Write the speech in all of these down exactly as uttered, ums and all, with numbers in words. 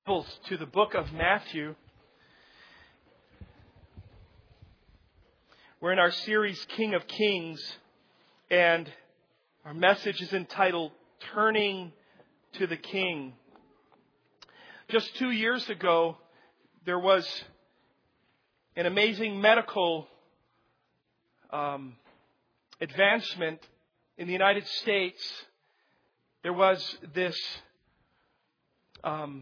To the book of Matthew. We're in our series King of Kings, and our message is entitled Turning to the King. Just two years ago, there was an amazing medical um, advancement in the United States. There was this um,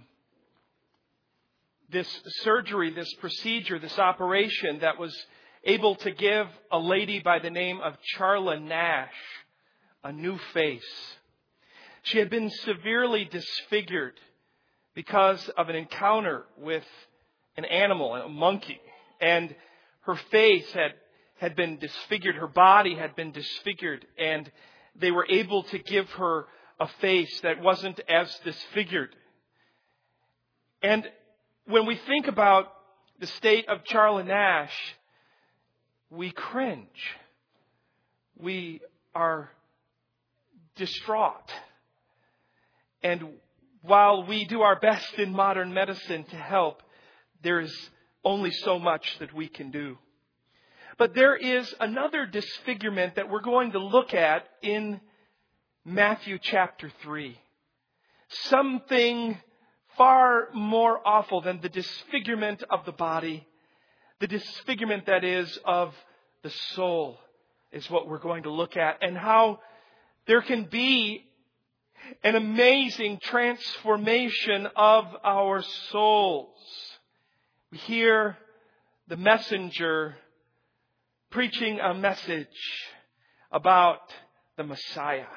This surgery, this procedure, this operation that was able to give a lady by the name of Charla Nash a new face. She had been severely disfigured because of an encounter with an animal, a monkey. And her face had, had been disfigured. Her body had been disfigured. And they were able to give her a face that wasn't as disfigured. And when we think about the state of Charla Nash, we cringe. We are distraught. And while we do our best in modern medicine to help, there is only so much that we can do. But there is another disfigurement that we're going to look at in Matthew chapter three. Something far more awful than the disfigurement of the body. The disfigurement, that is, of the soul is what we're going to look at. And how there can be an amazing transformation of our souls. We hear the messenger preaching a message about the Messiah.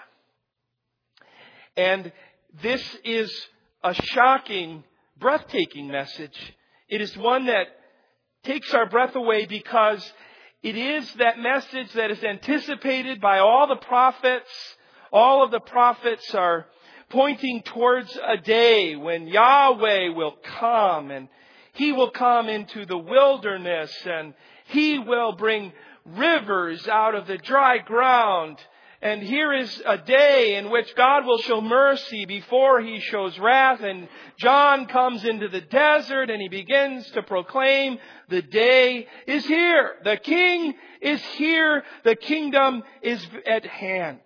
And this is a shocking, breathtaking message. It is one that takes our breath away because it is that message that is anticipated by all the prophets. All of the prophets are pointing towards a day when Yahweh will come, and He will come into the wilderness, and He will bring rivers out of the dry ground. And here is a day in which God will show mercy before He shows wrath. And John comes into the desert and he begins to proclaim, the day is here. The King is here. The kingdom is at hand.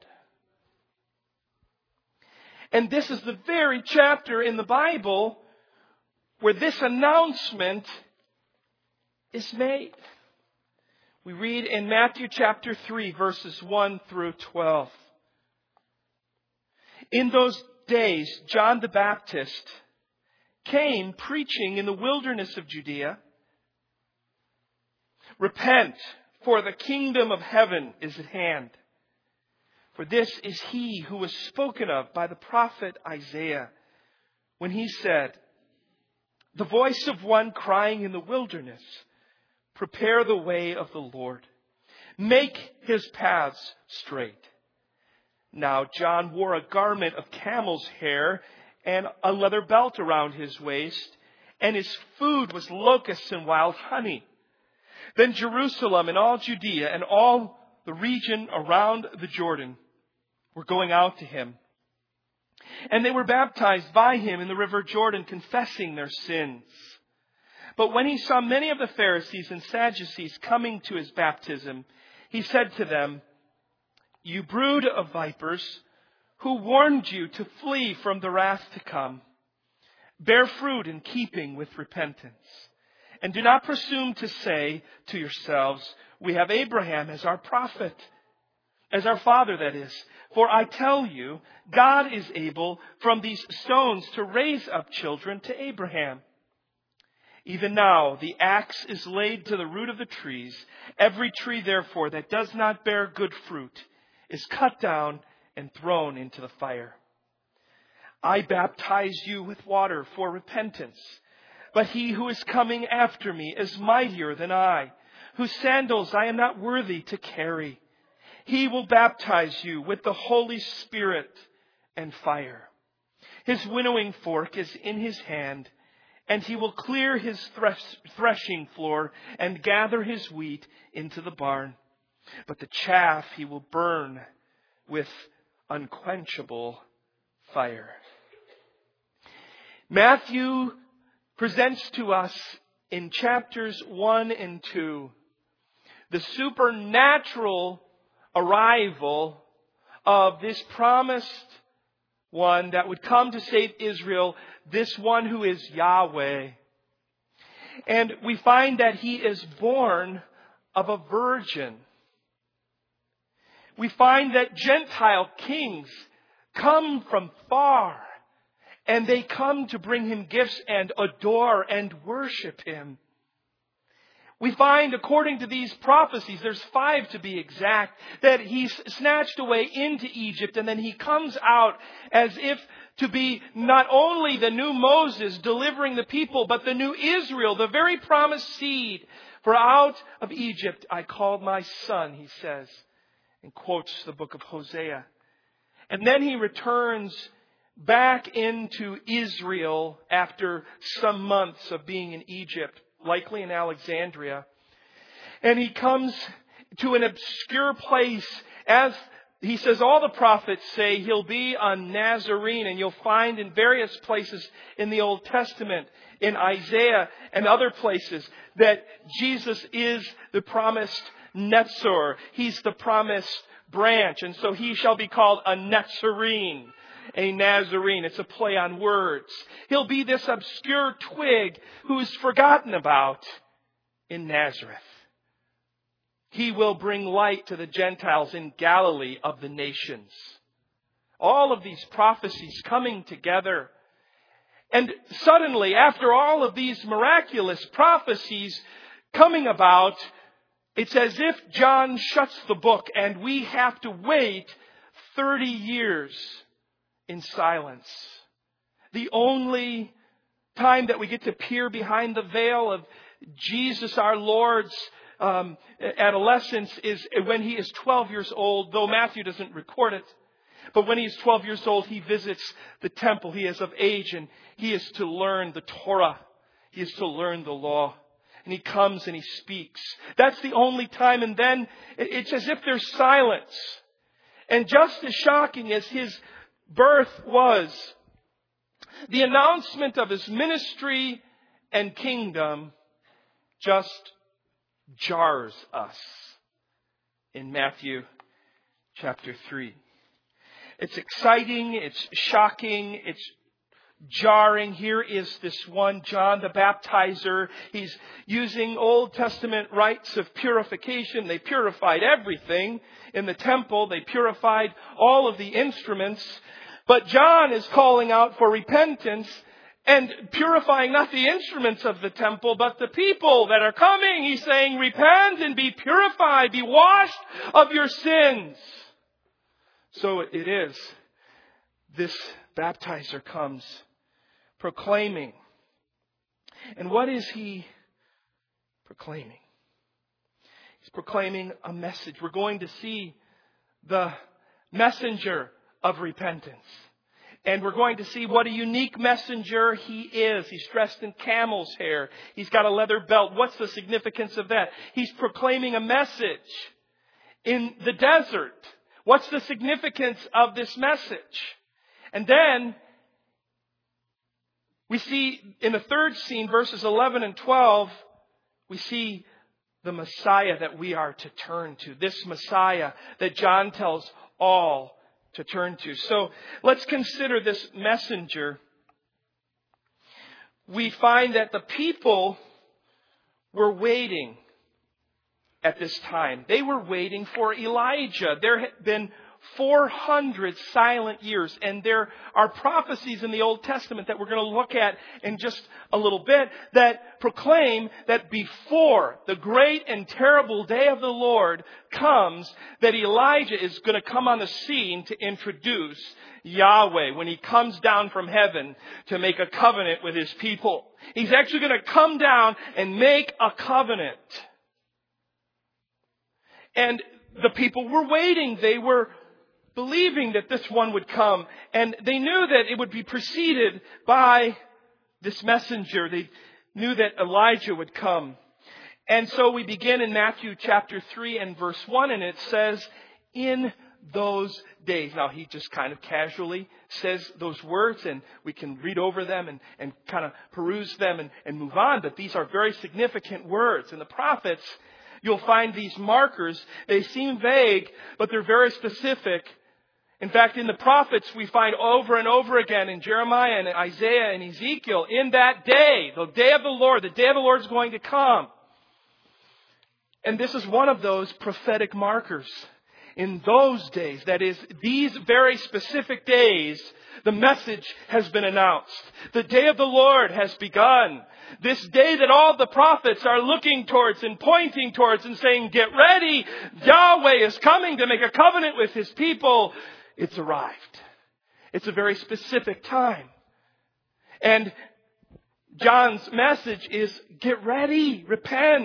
And this is the very chapter in the Bible where this announcement is made. We read in Matthew chapter three, verses one through twelve. In those days, John the Baptist came preaching in the wilderness of Judea. Repent, for the kingdom of heaven is at hand. For this is he who was spoken of by the prophet Isaiah, when he said, the voice of one crying in the wilderness, prepare the way of the Lord. Make His paths straight. Now John wore a garment of camel's hair and a leather belt around his waist, and his food was locusts and wild honey. Then Jerusalem and all Judea and all the region around the Jordan were going out to him. And they were baptized by him in the river Jordan, confessing their sins. But when he saw many of the Pharisees and Sadducees coming to his baptism, he said to them, you brood of vipers, who warned you to flee from the wrath to come? Bear fruit in keeping with repentance. And do not presume to say to yourselves, we have Abraham as our prophet, as our father, that is. For I tell you, God is able from these stones to raise up children to Abraham. Even now, the axe is laid to the root of the trees. Every tree, therefore, that does not bear good fruit is cut down and thrown into the fire. I baptize you with water for repentance, but he who is coming after me is mightier than I, whose sandals I am not worthy to carry. He will baptize you with the Holy Spirit and fire. His winnowing fork is in his hand, and he will clear his thresh- threshing floor and gather his wheat into the barn. But the chaff he will burn with unquenchable fire. Matthew presents to us in chapters one and two the supernatural arrival of this promised one that would come to save Israel, this one who is Yahweh. And we find that he is born of a virgin. We find that Gentile kings come from far, and they come to bring him gifts and adore and worship him. We find, according to these prophecies, there's five to be exact, that he's snatched away into Egypt, and then he comes out as if to be not only the new Moses delivering the people, but the new Israel, the very promised seed. For out of Egypt I called my son, he says, and quotes the book of Hosea. And then he returns back into Israel after some months of being in Egypt, likely in Alexandria. And he comes to an obscure place. As he says, all the prophets say he'll be a Nazarene. And you'll find in various places in the Old Testament, in Isaiah and other places, that Jesus is the promised Netzor. He's the promised branch. And so he shall be called a Nazarene. A Nazarene. It's a play on words. He'll be this obscure twig who's forgotten about in Nazareth. He will bring light to the Gentiles in Galilee of the nations. All of these prophecies coming together. And suddenly, after all of these miraculous prophecies coming about, it's as if John shuts the book and we have to wait thirty years in silence. The only time that we get to peer behind the veil of Jesus our Lord's um, adolescence is when he is twelve years old, though Matthew doesn't record it. But when he's twelve years old, he visits the temple. He is of age and he is to learn the Torah. He is to learn the law. And he comes and he speaks. That's the only time. And then it's as if there's silence. And just as shocking as his birth was, the announcement of his ministry and kingdom just jars us in Matthew chapter three. It's exciting, it's shocking, it's jarring. Here is this one, John the Baptizer. He's using Old Testament rites of purification. They purified everything in the temple. They purified all of the instruments. But John is calling out for repentance and purifying not the instruments of the temple, but the people that are coming. He's saying, repent and be purified, be washed of your sins. So it is. This baptizer comes proclaiming. And what is he proclaiming? He's proclaiming a message. We're going to see the messenger of repentance. And we're going to see what a unique messenger he is. He's dressed in camel's hair. He's got a leather belt. What's the significance of that? He's proclaiming a message in the desert. What's the significance of this message? And then we see in the third scene, verses eleven and twelve, we see the Messiah that we are to turn to. This Messiah that John tells all to turn to. So let's consider this messenger. We find that the people were waiting at this time. They were waiting for Elijah. There had been four hundred silent years. And there are prophecies in the Old Testament that we're going to look at in just a little bit that proclaim that before the great and terrible day of the Lord comes, that Elijah is going to come on the scene to introduce Yahweh when he comes down from heaven to make a covenant with his people. He's actually going to come down and make a covenant. And the people were waiting. They were believing that this one would come. And they knew that it would be preceded by this messenger. They knew that Elijah would come. And so we begin in Matthew chapter three and verse one. And it says, in those days. Now, he just kind of casually says those words, and we can read over them and, and kind of peruse them and, and move on. But these are very significant words. In the prophets, you'll find these markers. They seem vague, but they're very specific. In fact, in the prophets, we find over and over again in Jeremiah and Isaiah and Ezekiel, in that day, the day of the Lord, the day of the Lord is going to come. And this is one of those prophetic markers. In those days, that is, these very specific days, the message has been announced. The day of the Lord has begun. This day that all the prophets are looking towards and pointing towards and saying, get ready, Yahweh is coming to make a covenant with His people. It's arrived. It's a very specific time. And John's message is, get ready, repent.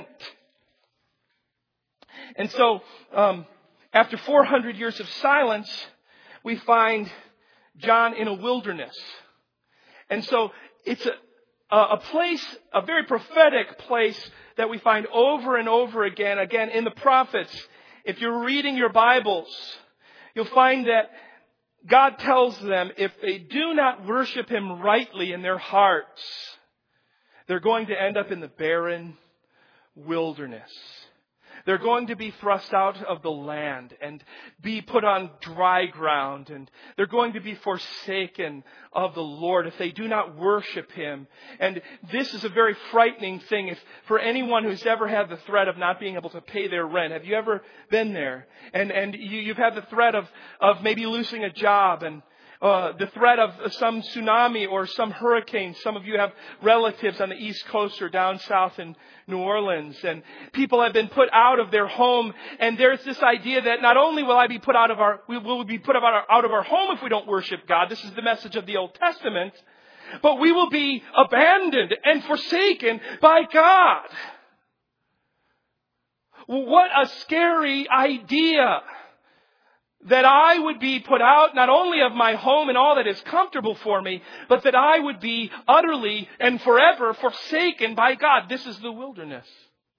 And so, um, after four hundred years of silence, we find John in a wilderness. And so, it's a, a place, a very prophetic place that we find over and over again, again, in the prophets. If you're reading your Bibles, you'll find that God tells them if they do not worship Him rightly in their hearts, they're going to end up in the barren wilderness. They're going to be thrust out of the land and be put on dry ground. And they're going to be forsaken of the Lord if they do not worship Him. And this is a very frightening thing if for anyone who's ever had the threat of not being able to pay their rent. Have you ever been there? And and you, you've had the threat of, of maybe losing a job and Uh, the threat of some tsunami or some hurricane. Some of you have relatives on the East Coast or down south in New Orleans. And people have been put out of their home. And there's this idea that not only will I be put out of our, we will be put out of our, out of our home if we don't worship God. This is the message of the Old Testament. But we will be abandoned and forsaken by God. What a scary idea. That I would be put out not only of my home and all that is comfortable for me, but that I would be utterly and forever forsaken by God. This is the wilderness.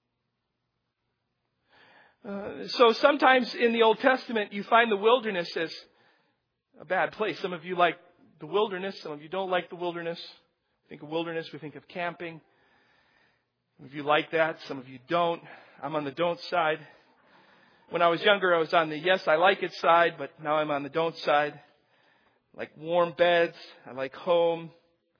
Uh, so sometimes in the Old Testament, you find the wilderness as a bad place. Some of you like the wilderness. Some of you don't like the wilderness. Think of wilderness, we think of camping. Some of you like that. Some of you don't. I'm on the don't side. When I was younger, I was on the yes, I like it side, but now I'm on the don't side. I like warm beds. I like home.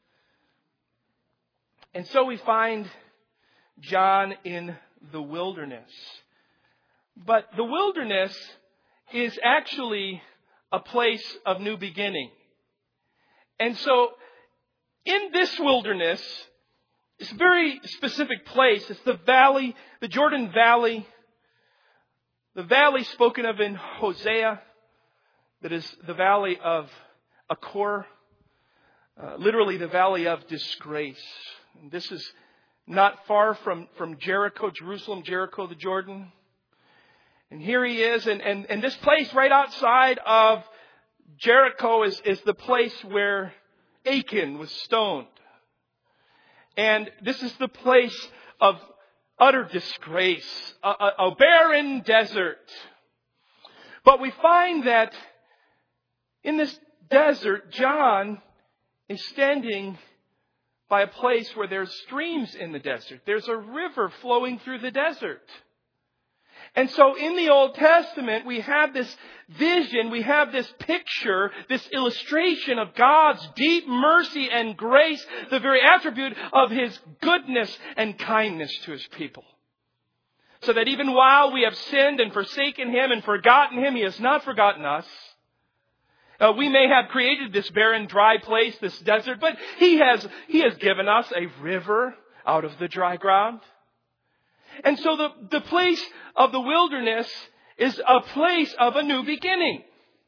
And so we find John in the wilderness. But the wilderness is actually a place of new beginning. And so in this wilderness, it's a very specific place. It's the valley, the Jordan Valley. The valley spoken of in Hosea, that is the valley of Achor, uh, literally the valley of disgrace. And this is not far from, from Jericho, Jerusalem, Jericho, the Jordan. And here he is, and, and, and this place right outside of Jericho is, is the place where Achan was stoned. And this is the place of utter disgrace, a, a, a barren desert. But we find that in this desert, John is standing by a place where there's streams in the desert. There's a river flowing through the desert. And so in the Old Testament, we have this vision, we have this picture, this illustration of God's deep mercy and grace, the very attribute of His goodness and kindness to His people. So that even while we have sinned and forsaken Him and forgotten Him, He has not forgotten us. Uh, we may have created this barren, dry place, this desert, but He has, He has given us a river out of the dry ground. And so the, the place of the wilderness is a place of a new beginning.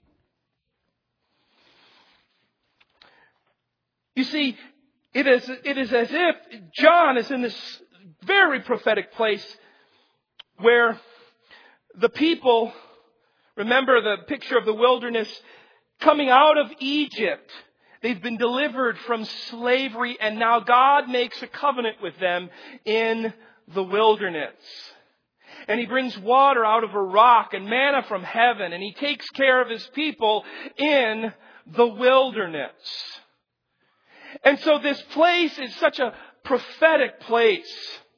You see, it is, it is as if John is in this very prophetic place where the people, remember the picture of the wilderness, coming out of Egypt. They've been delivered from slavery, and now God makes a covenant with them in the wilderness. And He brings water out of a rock and manna from heaven. And He takes care of His people in the wilderness. And so this place is such a prophetic place.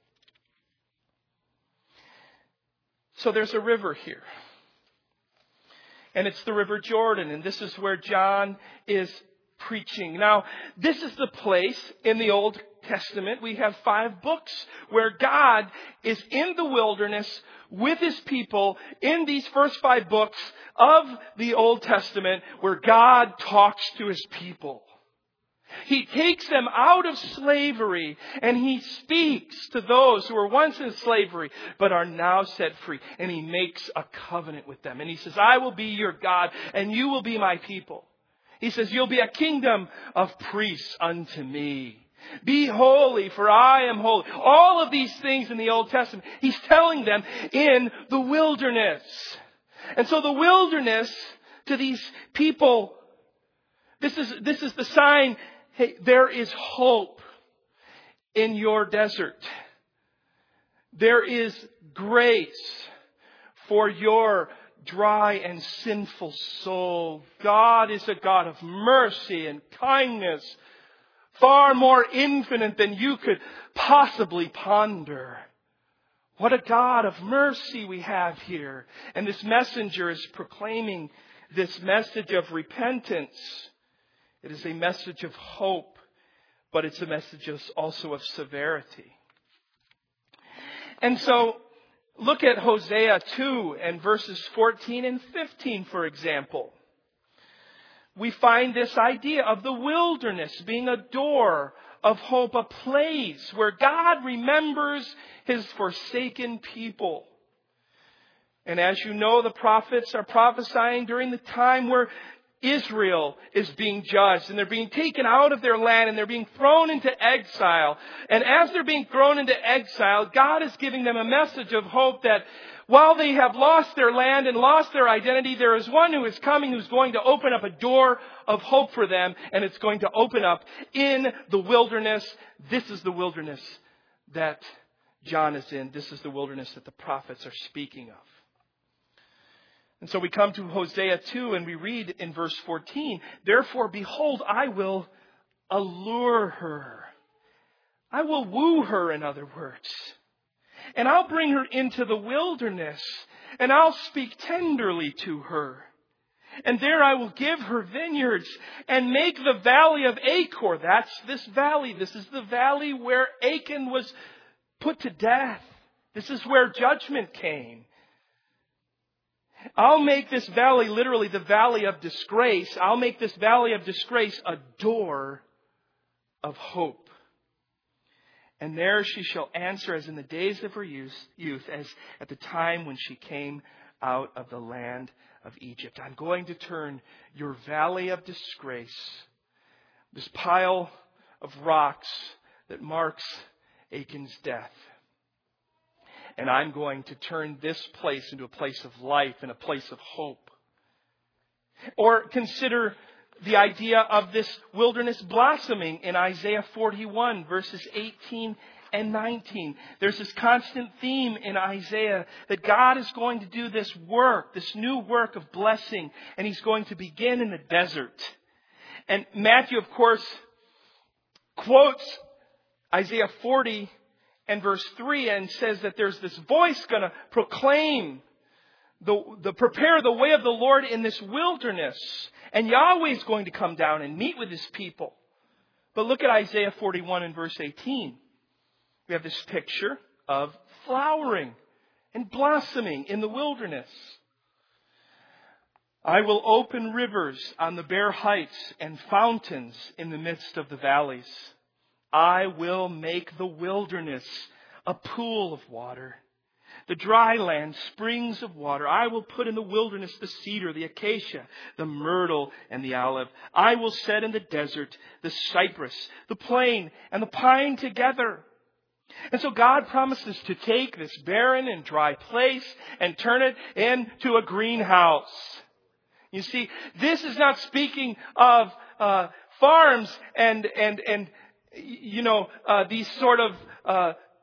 So there's a river here. And it's the River Jordan. And this is where John is preaching. Now, this is the place in the Old Testament. We have five books where God is in the wilderness with His people in these first five books of the Old Testament, where God talks to His people. He takes them out of slavery and He speaks to those who were once in slavery but are now set free. And He makes a covenant with them. And He says, I will be your God and you will be my people. He says, you'll be a kingdom of priests unto me. Be holy, for I am holy. All of these things in the Old Testament, He's telling them in the wilderness. And so the wilderness to these people, this is, this is the sign. Hey, there is hope in your desert. There is grace for your dry and sinful soul. God is a God of mercy and kindness, far more infinite than you could possibly ponder. What a God of mercy we have here. And this messenger is proclaiming this message of repentance. It is a message of hope, but it's a message also of severity. And so, look at Hosea two and verses fourteen and fifteen, for example. We find this idea of the wilderness being a door of hope, a place where God remembers His forsaken people. And as you know, the prophets are prophesying during the time where Israel is being judged and they're being taken out of their land and they're being thrown into exile. And as they're being thrown into exile, God is giving them a message of hope that while they have lost their land and lost their identity, there is one who is coming who's going to open up a door of hope for them, and it's going to open up in the wilderness. This is the wilderness that John is in. This is the wilderness that the prophets are speaking of. And so we come to Hosea two and we read in verse fourteen, therefore, behold, I will allure her. I will woo her, in other words. And I'll bring her into the wilderness and I'll speak tenderly to her. And there I will give her vineyards and make the valley of Achor. That's this valley. This is the valley where Achan was put to death. This is where judgment came. I'll make this valley, literally the valley of disgrace, I'll make this valley of disgrace a door of hope. And there she shall answer as in the days of her youth, youth, as at the time when she came out of the land of Egypt. I'm going to turn your valley of disgrace, this pile of rocks that marks Achan's death, and I'm going to turn this place into a place of life and a place of hope. Or consider the idea of this wilderness blossoming in Isaiah forty-one, verses eighteen and nineteen. There's this constant theme in Isaiah that God is going to do this work, this new work of blessing, and He's going to begin in the desert. And Matthew, of course, quotes Isaiah forty and verse three and says that there's this voice going to proclaim the, the prepare the way of the Lord in this wilderness. And Yahweh's going to come down and meet with His people. But look at Isaiah forty-one and verse eighteen. We have this picture of flowering and blossoming in the wilderness. I will open rivers on the bare heights and fountains in the midst of the valleys. I will make the wilderness a pool of water, the dry land springs of water. I will put in the wilderness the cedar, the acacia, the myrtle, and the olive. I will set in the desert the cypress, the plane, and the pine together. And so God promises to take this barren and dry place and turn it into a greenhouse. You see, this is not speaking of uh, farms and and and you know uh, these sort of uh,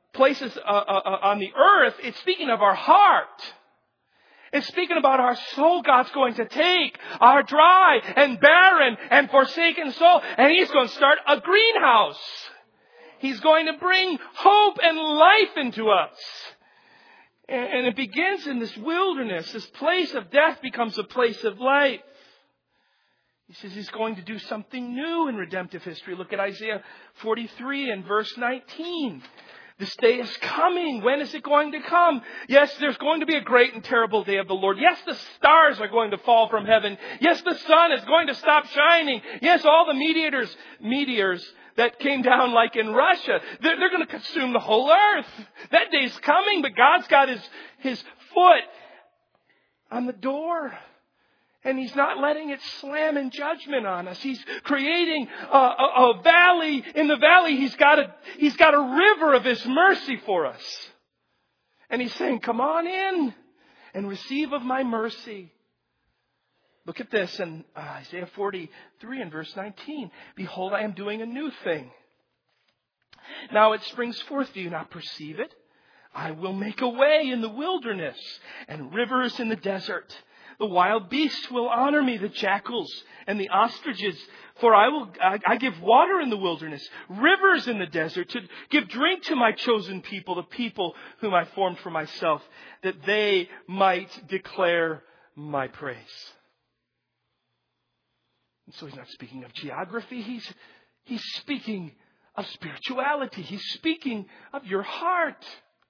places uh, uh, on the earth, it's speaking of our heart. It's speaking about our soul. God's going to take our dry and barren and forsaken soul, and He's going to start a greenhouse. He's going to bring hope and life into us. And it begins in this wilderness. This place of death becomes a place of life. He says He's going to do something new in redemptive history. Look at Isaiah forty-three and verse nineteen. This day is coming. When is it going to come? Yes, there's going to be a great and terrible day of the Lord. Yes, the stars are going to fall from heaven. Yes, the sun is going to stop shining. Yes, all the meteors, meteors that came down like in Russia, they're, they're going to consume the whole earth. That day's coming, but God's got His, His foot on the door. And He's not letting it slam in judgment on us. He's creating a, a, a valley. In the valley, He's got a, He's got a river of His mercy for us. And He's saying, come on in and receive of my mercy. Look at this in Isaiah forty-three and verse nineteen. Behold, I am doing a new thing. Now it springs forth. Do you not perceive it? I will make a way in the wilderness and rivers in the desert. The wild beasts will honor me, the jackals and the ostriches. For I will, I, I give water in the wilderness, rivers in the desert, to give drink to my chosen people, the people whom I formed for myself, that they might declare my praise. And so He's not speaking of geography. He's, he's speaking of spirituality. He's speaking of your heart.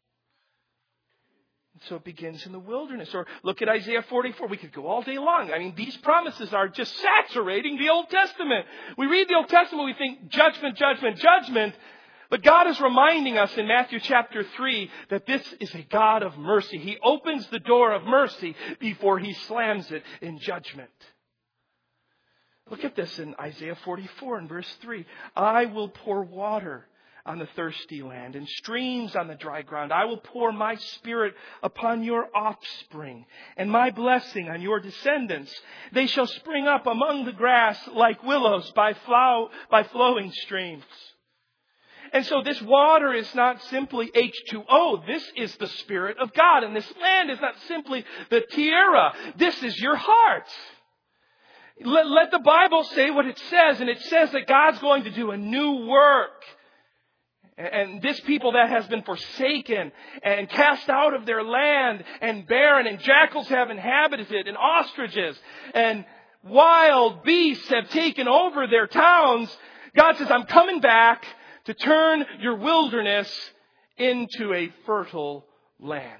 So it begins in the wilderness. Or look at Isaiah forty-four. We could go all day long. I mean, these promises are just saturating the Old Testament. We read the Old Testament, we think judgment, judgment, judgment. But God is reminding us in Matthew chapter three that this is a God of mercy. He opens the door of mercy before He slams it in judgment. Look at this in Isaiah forty-four and verse three. I will pour water on the thirsty land and streams on the dry ground. I will pour my Spirit upon your offspring and my blessing on your descendants. They shall spring up among the grass like willows by, flow, by flowing streams. And so this water is not simply H two O. This is the Spirit of God. And this land is not simply the tierra. This is your heart. Let, let the Bible say what it says. And it says that God's going to do a new work. And this people that has been forsaken and cast out of their land and barren, and jackals have inhabited it, and ostriches and wild beasts have taken over their towns. God says, I'm coming back to turn your wilderness into a fertile land.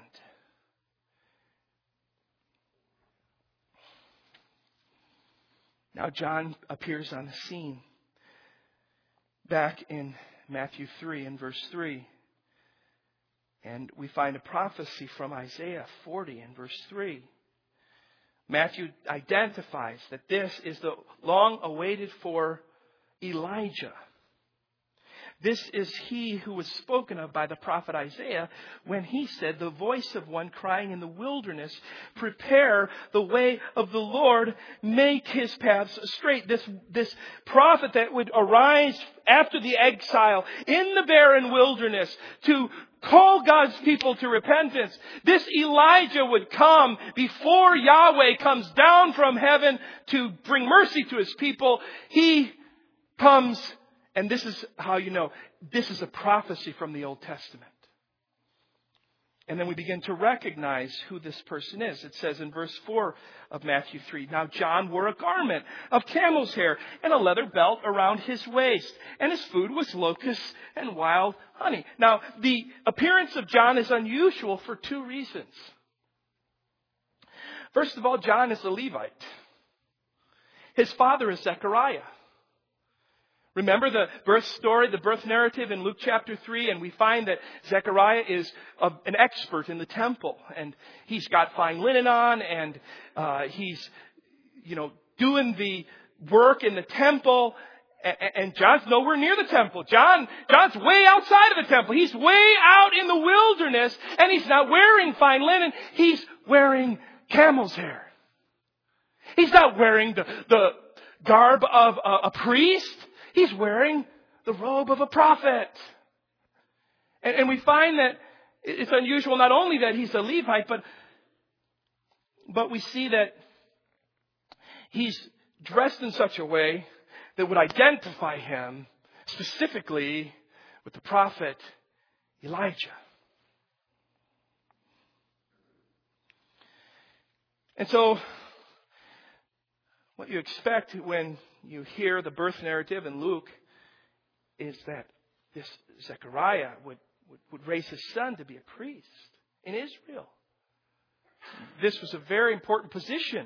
Now John appears on the scene back in Matthew three and verse three. And we find a prophecy from Isaiah forty and verse three. Matthew identifies that this is the long awaited for Elijah. This is he who was spoken of by the prophet Isaiah when he said, the voice of one crying in the wilderness, prepare the way of the Lord, make His paths straight. This, this prophet that would arise after the exile in the barren wilderness to call God's people to repentance. This Elijah would come before Yahweh comes down from heaven to bring mercy to His people. He comes. And this is how you know, this is a prophecy from the Old Testament. And then we begin to recognize who this person is. It says in verse four of Matthew three, now John wore a garment of camel's hair and a leather belt around his waist. And his food was locusts and wild honey. Now, the appearance of John is unusual for two reasons. First of all, John is a Levite. His father is Zechariah. Remember the birth story, the birth narrative in Luke chapter three, and we find that Zechariah is a, an expert in the temple, and he's got fine linen on, and uh, he's, you know, doing the work in the temple, and, and John's nowhere near the temple. John, John's way outside of the temple. He's way out in the wilderness, and he's not wearing fine linen. He's wearing camel's hair. He's not wearing the, the garb of a, a priest. He's wearing the robe of a prophet. And, and we find that it's unusual not only that he's a Levite, but, but we see that he's dressed in such a way that would identify him specifically with the prophet Elijah. And so, what you expect when you hear the birth narrative in Luke is that this Zechariah would, would, would raise his son to be a priest in Israel. This was a very important position.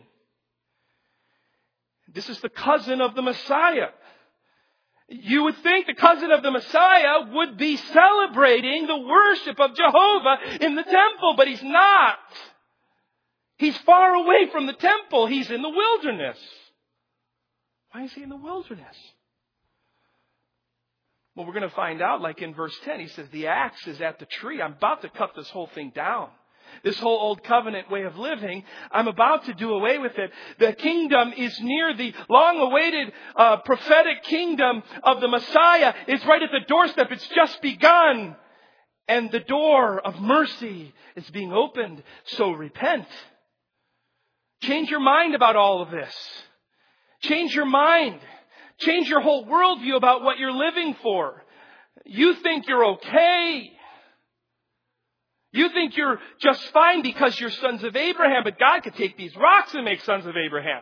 This is the cousin of the Messiah. You would think the cousin of the Messiah would be celebrating the worship of Jehovah in the temple, but he's not. He's far away from the temple. He's in the wilderness. Why is he in the wilderness? Well, we're going to find out, like in verse ten, he says, the axe is at the tree. I'm about to cut this whole thing down. This whole old covenant way of living, I'm about to do away with it. The kingdom is near. The long-awaited uh, prophetic kingdom of the Messiah is right at the doorstep. It's just begun. And the door of mercy is being opened. So repent. Change your mind about all of this. Change your mind. Change your whole worldview about what you're living for. You think you're okay. You think you're just fine because you're sons of Abraham, but God could take these rocks and make sons of Abraham.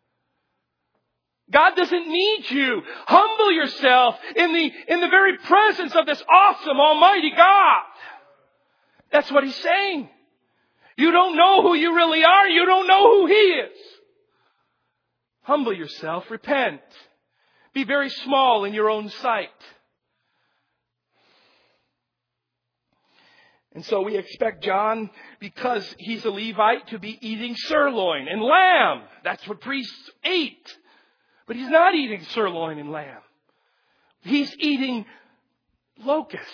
God doesn't need you. Humble yourself in the, in the very presence of this awesome, almighty God. That's what he's saying. You don't know who you really are. You don't know who he is. Humble yourself. Repent. Be very small in your own sight. And so we expect John, because he's a Levite, to be eating sirloin and lamb. That's what priests ate. But he's not eating sirloin and lamb. He's eating locusts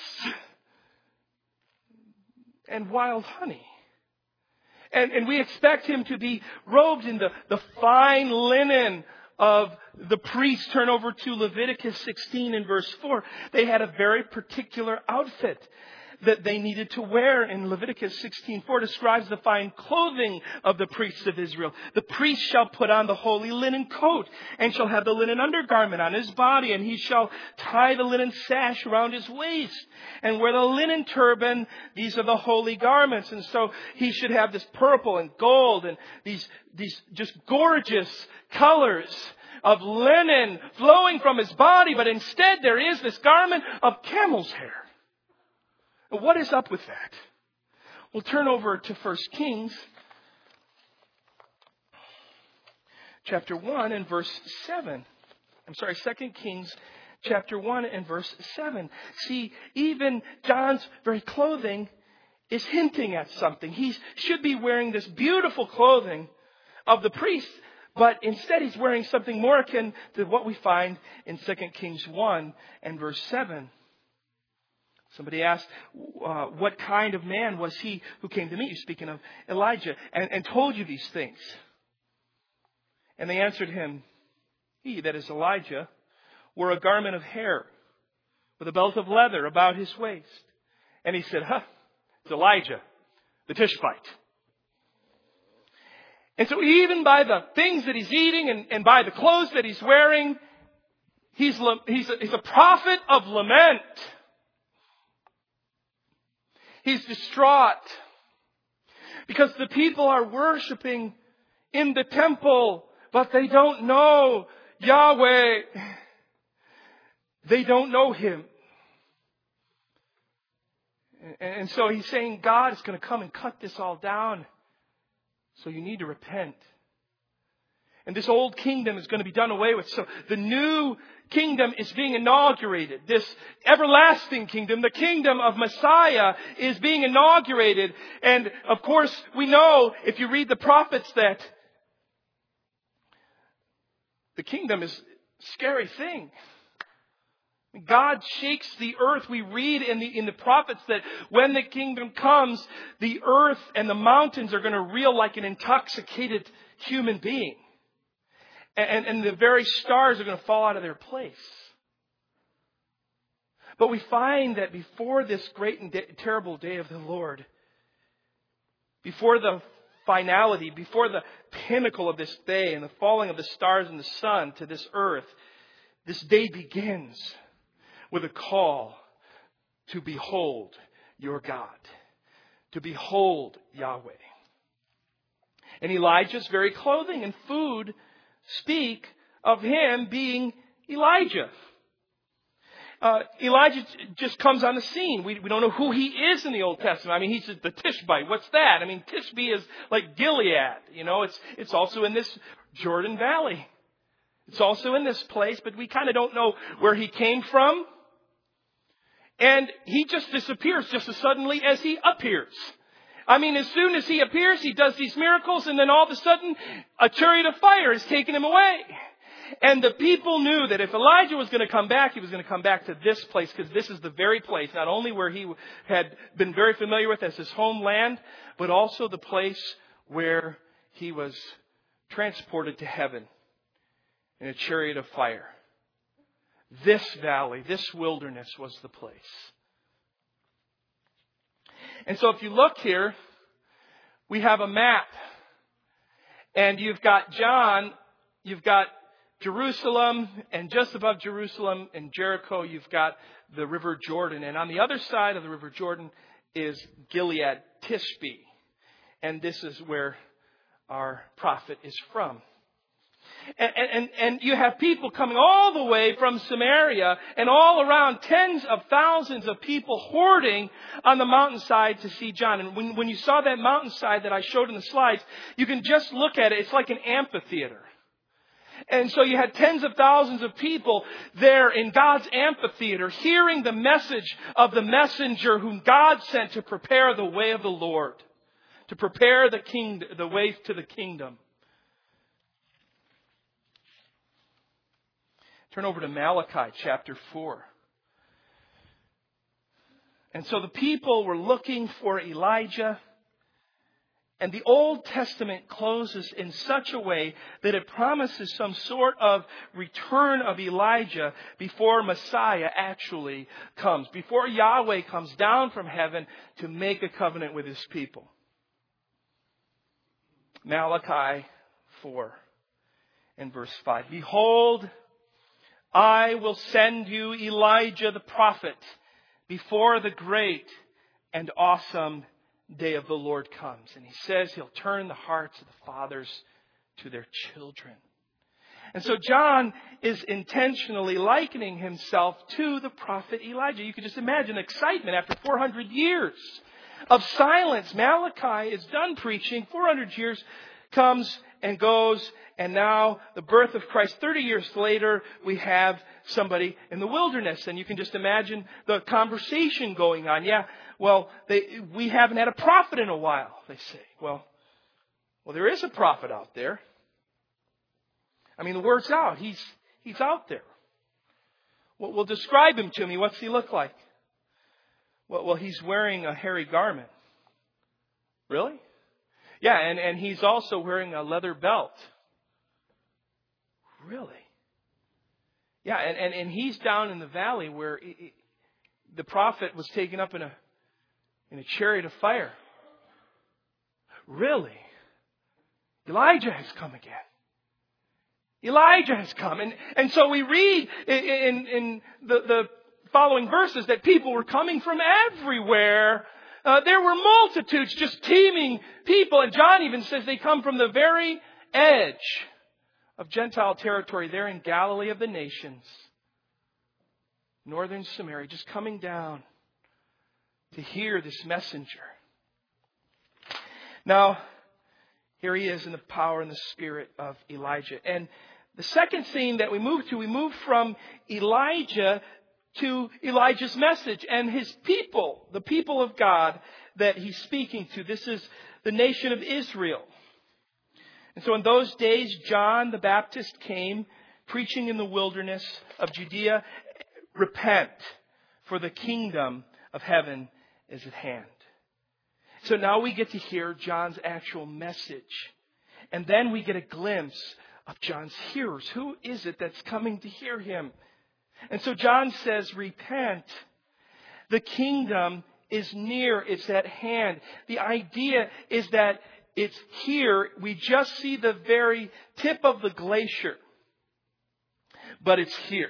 and wild honey. And, and we expect him to be robed in the, the fine linen of the priests. Turn over to Leviticus sixteen and verse four. They had a very particular outfit that they needed to wear. In Leviticus sixteen four describes the fine clothing of the priests of Israel. The priest shall put on the holy linen coat and shall have the linen undergarment on his body, and he shall tie the linen sash around his waist and wear the linen turban. These are the holy garments. And so he should have this purple and gold and these, these just gorgeous colors of linen flowing from his body. But instead there is this garment of camel's hair. What is up with that? We'll turn over to First Kings chapter one and verse seven. I'm sorry, Second Kings chapter one and verse seven. See, even John's very clothing is hinting at something. He should be wearing this beautiful clothing of the priest, but instead he's wearing something more akin to what we find in Second Kings one and verse seven. Somebody asked, uh, what kind of man was he who came to meet you, speaking of Elijah, and, and told you these things? And they answered him, he, that is Elijah, wore a garment of hair with a belt of leather about his waist. And he said, huh, it's Elijah, the Tishbite. And so even by the things that he's eating and, and by the clothes that he's wearing, he's, he's, a, he's a prophet of lament. He's distraught because the people are worshiping in the temple, but they don't know Yahweh. They don't know Him. And so he's saying God is going to come and cut this all down. So you need to repent. And this old kingdom is going to be done away with. So the new kingdom is being inaugurated. This everlasting kingdom, the kingdom of Messiah, is being inaugurated. And of course, we know, if you read the prophets, that the kingdom is a scary thing. God shakes the earth. We read in the, in the prophets that when the kingdom comes, the earth and the mountains are going to reel like an intoxicated human being. And, and the very stars are going to fall out of their place. But we find that before this great and de- terrible day of the Lord, before the finality, before the pinnacle of this day and the falling of the stars and the sun to this earth, this day begins with a call to behold your God, to behold Yahweh. And Elijah's very clothing and food speak of him being Elijah. Uh, Elijah just comes on the scene. We, we don't know who he is in the Old Testament. I mean, he's the Tishbite. What's that? I mean, Tishbe is like Gilead. You know, it's it's also in this Jordan Valley. It's also in this place, but we kind of don't know where he came from. And he just disappears just as suddenly as he appears. I mean, as soon as he appears, he does these miracles, and then all of a sudden, a chariot of fire has taken him away. And the people knew that if Elijah was going to come back, he was going to come back to this place, because this is the very place, not only where he had been very familiar with as his homeland, but also the place where he was transported to heaven in a chariot of fire. This valley, this wilderness was the place. And so if you look here, we have a map. And you've got John, you've got Jerusalem, and just above Jerusalem in Jericho, you've got the River Jordan. And on the other side of the River Jordan is Gilead, Tishbe. And this is where our prophet is from. And, and, and you have people coming all the way from Samaria and all around, tens of thousands of people hoarding on the mountainside to see John. And when, when you saw that mountainside that I showed in the slides, you can just look at it. It's like an amphitheater. And so you had tens of thousands of people there in God's amphitheater hearing the message of the messenger whom God sent to prepare the way of the Lord, to prepare the kingdom, the way to the kingdom. Turn over to Malachi chapter four. And so the people were looking for Elijah. And the Old Testament closes in such a way that it promises some sort of return of Elijah before Messiah actually comes, before Yahweh comes down from heaven to make a covenant with his people. Malachi four and verse five. Behold, I will send you Elijah the prophet before the great and awesome day of the Lord comes. And he says he'll turn the hearts of the fathers to their children. And so John is intentionally likening himself to the prophet Elijah. You can just imagine the excitement after four hundred years of silence. Malachi is done preaching. four hundred years comes and goes. And now the birth of Christ, thirty years later, we have somebody in the wilderness. And you can just imagine the conversation going on. Yeah, well, they, we haven't had a prophet in a while, they say. Well, well, there is a prophet out there. I mean, the word's out. He's, he's out there. Well, well, describe him to me. What's he look like? Well, well, he's wearing a hairy garment. Really? Yeah, and, and he's also wearing a leather belt. Really? Yeah, and, and, and he's down in the valley where it, it, the prophet was taken up in a in a chariot of fire. Really? Elijah has come again. Elijah has come. And, and so we read in, in, in the, the following verses that people were coming from everywhere. Uh, there were multitudes, just teeming people. And John even says they come from the very edge of Gentile territory there in Galilee of the nations. Northern Samaria, just coming down to hear this messenger. Now, here he is in the power and the spirit of Elijah. And the second scene that we move to, we move from Elijah to Elijah's message and his people, the people of God that he's speaking to. This is the nation of Israel. And so in those days, John the Baptist came preaching in the wilderness of Judea, repent, for the kingdom of heaven is at hand. So now we get to hear John's actual message. And then we get a glimpse of John's hearers. Who is it that's coming to hear him? And so John says, repent. The kingdom is near. It's at hand. The idea is that it's here. We just see the very tip of the glacier. But it's here.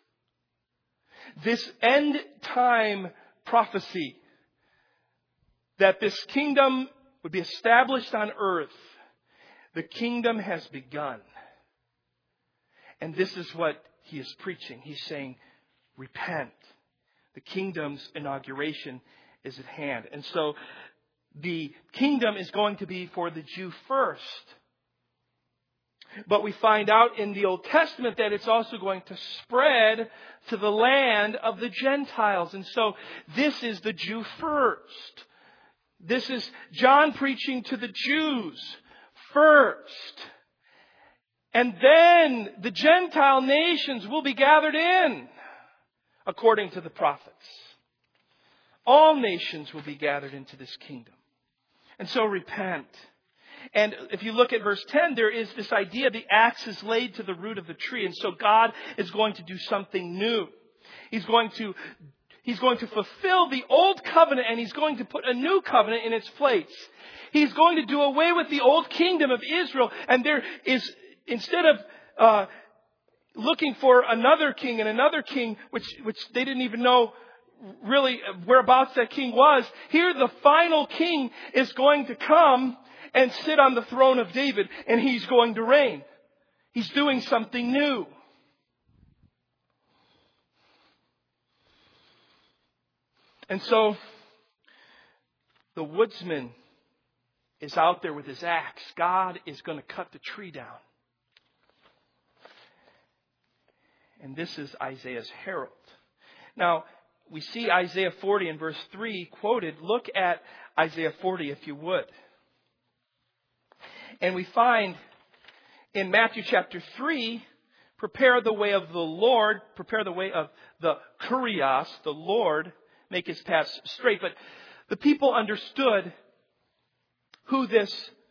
This end time prophecy that this kingdom would be established on earth, the kingdom has begun. And this is what he is preaching. He's saying, repent. The kingdom's inauguration is at hand. And so the kingdom is going to be for the Jew first. But we find out in the Old Testament that it's also going to spread to the land of the Gentiles. And so this is the Jew first. This is John preaching to the Jews first. And then the Gentile nations will be gathered in, according to the prophets. All nations will be gathered into this kingdom. And so repent. And if you look at verse ten, there is this idea the axe is laid to the root of the tree. And so God is going to do something new. He's going to, he's going to fulfill the old covenant, and He's going to put a new covenant in its place. He's going to do away with the old kingdom of Israel. And there is, instead of uh, looking for another king and another king, which, which they didn't even know really whereabouts that king was, here the final king is going to come and sit on the throne of David, and He's going to reign. He's doing something new. And so the woodsman is out there with his axe. God is going to cut the tree down. And this is Isaiah's herald. Now, we see Isaiah forty in verse three quoted. Look at Isaiah forty if you would. And we find in Matthew chapter three, prepare the way of the Lord, prepare the way of the Kurios, the Lord, make His paths straight. But the people understood who this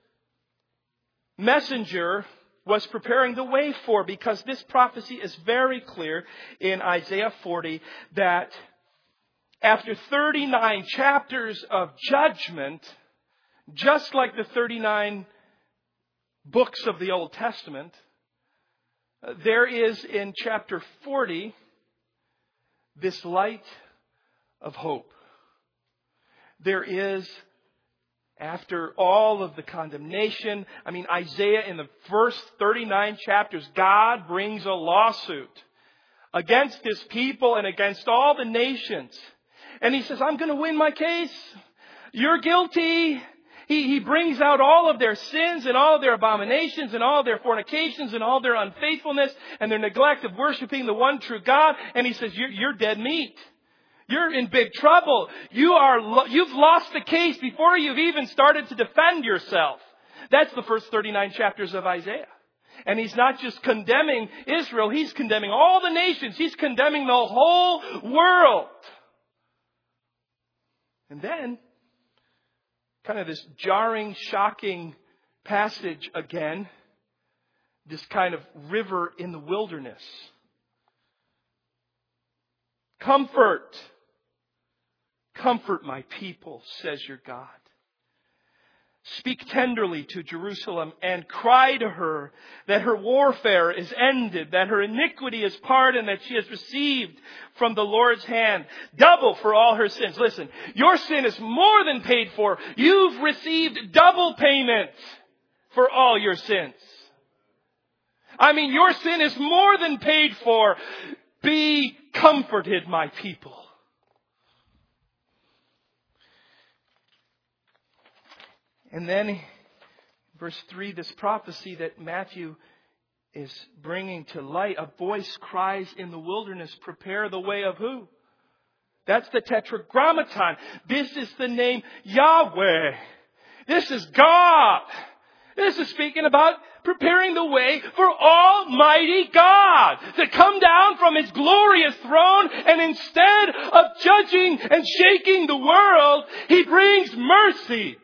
messenger was preparing the way for, because this prophecy is very clear in Isaiah forty that after thirty-nine chapters of judgment, just like the thirty-nine books of the Old Testament, there is in chapter forty this light of hope. There is, after all of the condemnation, I mean, Isaiah in the first thirty-nine chapters, God brings a lawsuit against His people and against all the nations. And He says, I'm going to win my case. You're guilty. He, he brings out all of their sins and all of their abominations and all of their fornications and all their unfaithfulness and their neglect of worshiping the one true God. And He says, you're, you're dead meat. You're in big trouble. You are, you've lost the case before you've even started to defend yourself. That's the first thirty-nine chapters of Isaiah. And He's not just condemning Israel. He's condemning all the nations. He's condemning the whole world. And then, kind of this jarring, shocking passage again. This kind of river in the wilderness. Comfort. Comfort my people, says your God. Speak tenderly to Jerusalem and cry to her that her warfare is ended, that her iniquity is pardoned, that she has received from the Lord's hand double for all her sins. Listen, your sin is more than paid for. You've received double payment for all your sins. I mean, your sin is more than paid for. Be comforted, my people. And then, verse three, this prophecy that Matthew is bringing to light. A voice cries in the wilderness, prepare the way of who? That's the Tetragrammaton. This is the name Yahweh. This is God. This is speaking about preparing the way for Almighty God to come down from His glorious throne, and instead of judging and shaking the world, He brings mercy.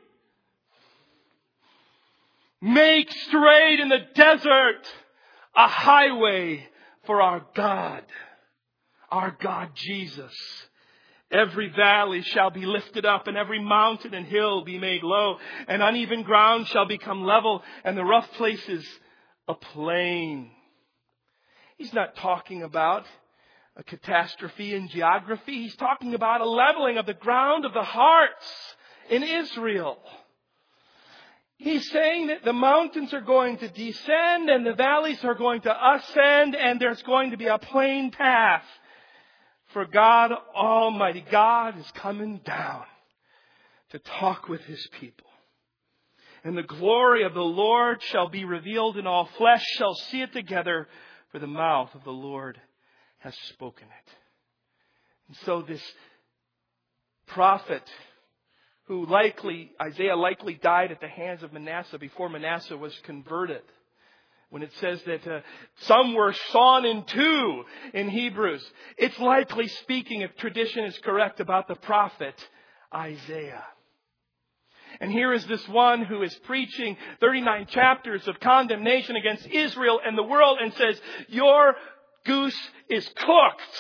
Make straight in the desert a highway for our God. our God Jesus. Every valley shall be lifted up, and every mountain and hill be made low, and uneven ground shall become level, and the rough places a plain. He's not talking about a catastrophe in geography. He's talking about a leveling of the ground of the hearts in Israel. He's saying that the mountains are going to descend and the valleys are going to ascend, and there's going to be a plain path. For God Almighty, God is coming down to talk with His people. And the glory of the Lord shall be revealed, and all flesh shall see it together, for the mouth of the Lord has spoken it. And so this prophet, who likely, Isaiah likely died at the hands of Manasseh before Manasseh was converted. When it says that uh, some were sawn in two in Hebrews, it's likely speaking, if tradition is correct, about the prophet Isaiah. And here is this one who is preaching thirty-nine chapters of condemnation against Israel and the world, and says, your goose is cooked.